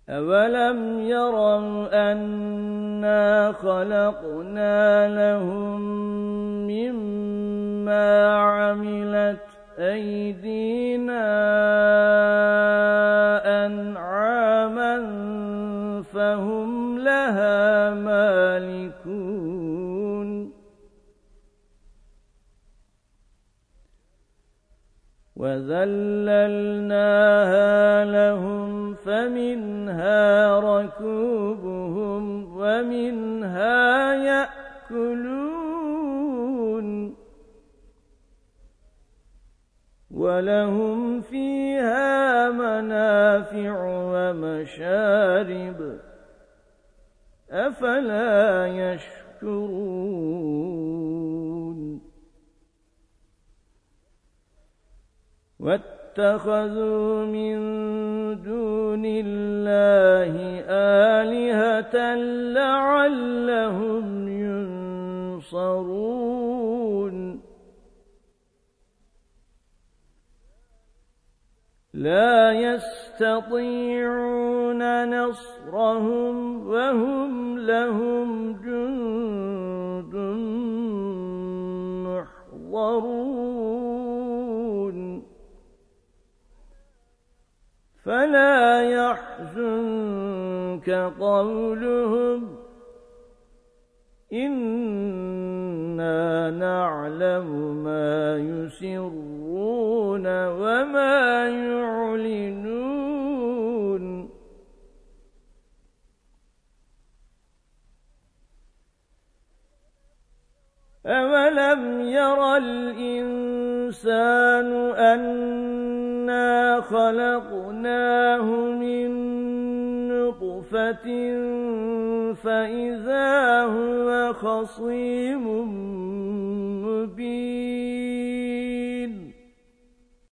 أَوَلَمْ يَرَوْا أَنَّا خَلَقْنَا لَهُم مِّمَّا عَمِلَتْ أَيْدِينَا أَنْعَامًا فَهُمْ لَهَا مَالِكُونَ وَذَلَّلْنَاهَا لَهُمْ فَمِنْهَا رَكُوبُهُمْ وَمِنْهَا يَأْكُلُونَ وَلَهُمْ فِيهَا مَنَافِعُ وَمَشَارِبُ أَفَلَا يَشْكُرُونَ وَاتَّخَذُوا مِن دُونِ اللَّهِ آلِهَةً لَّعَلَّهُمْ يُنصَرُونَ لَا يَسْتَطِيعُونَ نَصْرَهُمْ وَهُمْ لَهُمْ جُندٌ مُّحْضَرُونَ فَلَا يَحْزُنكَ قَوْلُهُمْ إِنَّا نَعْلَمُ مَا يُسِرُّونَ وَمَا يُعْلِنُونَ أَوَلَمْ يَرَ الْإِنسَانُ أَنَّا خَلَقْنَاهُ مِن نُّطْفَةٍ فَإِذَا هُوَ خَصِيمٌ مُّبِينٌ